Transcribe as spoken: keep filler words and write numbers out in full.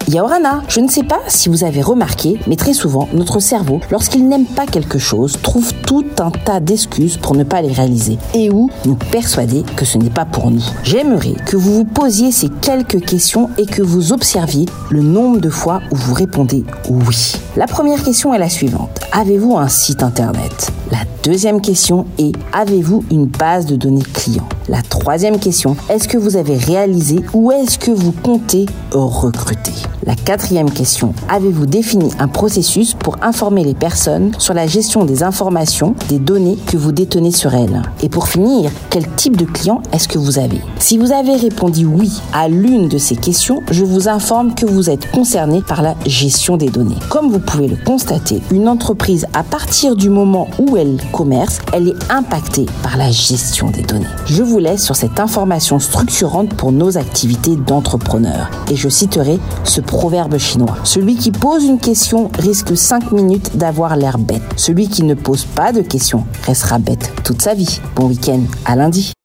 Yaorana, je ne sais pas si vous avez remarqué, mais très souvent, notre cerveau, lorsqu'il n'aime pas quelque chose, trouve tout un tas d'excuses pour ne pas les réaliser et ou nous persuader que ce n'est pas pour nous. J'aimerais que vous vous posiez ces quelques questions et que vous observiez le nombre de fois où vous répondez oui. La première question est la suivante. Avez-vous un site internet? La deuxième question est, avez-vous une base de données clients? La troisième question, est-ce que vous avez réalisé ou est-ce que vous comptez recruter? La quatrième question, avez-vous défini un processus pour informer les personnes sur la gestion des informations, des données que vous détenez sur elles? Et pour finir, quel type de client est-ce que vous avez? Si vous avez répondu oui à l'une de ces questions, je vous informe que vous êtes concerné par la gestion des données. Comme vous pouvez le constater, une entreprise, à partir du moment où elle commerce, elle est impactée par la gestion des données. Je vous laisse sur cette information structurante pour nos activités d'entrepreneurs. Et je citerai ce proverbe chinois. Celui qui pose une question risque cinq minutes d'avoir l'air bête. Celui qui ne pose pas de questions restera bête toute sa vie. Bon week-end, à lundi.